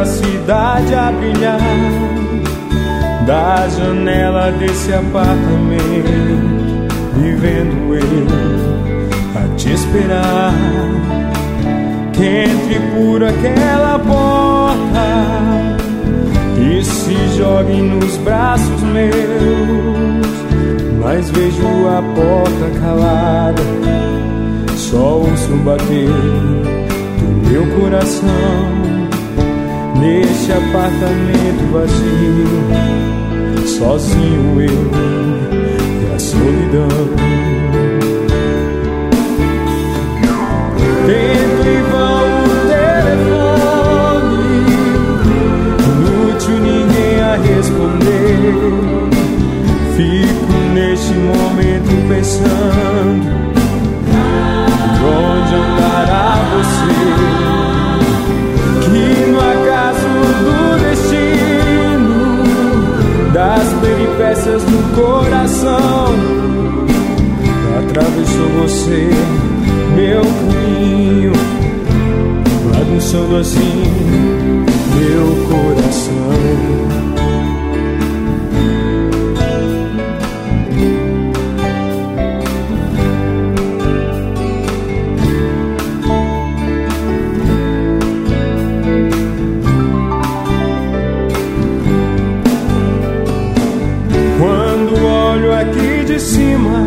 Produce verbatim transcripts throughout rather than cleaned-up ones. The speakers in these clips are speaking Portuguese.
pela cidade a brilhar, da janela desse apartamento, vivendo eu a te esperar. Que entre por aquela porta e se jogue nos braços meus, mas vejo a porta calada, só ouço bater do meu coração neste apartamento vazio, sozinho eu e a solidão. Tento em vão o telefone, inútil ninguém a responder. Fico neste momento pensando por onde andará você, que no acaso do destino, das peripécias do coração, atravessou você meu caminho, bagunçando assim meu coração. Quando olho aqui de cima,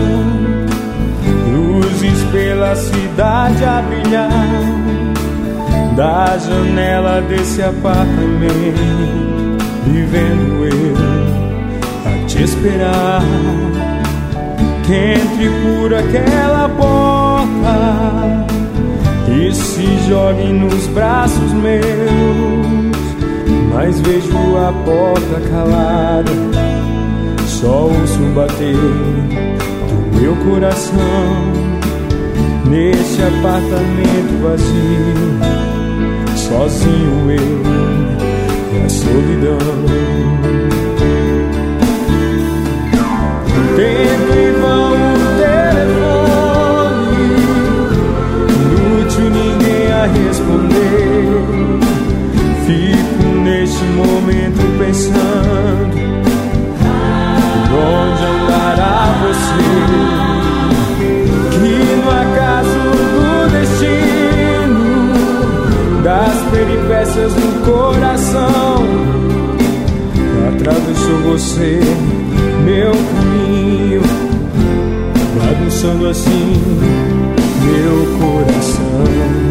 luzes pela cidade a brilhar, da janela desse apartamento, vivendo eu a te esperar. Que entre por aquela porta e se jogue nos braços meus, mas vejo a porta calada, só ouço bater do meu coração neste apartamento vazio, sozinho eu e a solidão. Tento em vão o telefone, inútil ninguém a responder. Fico neste momento pensando por onde andará você, que no acaso do destino, das peripécias do coração, atravessou você meu caminho, bagunçando assim meu coração.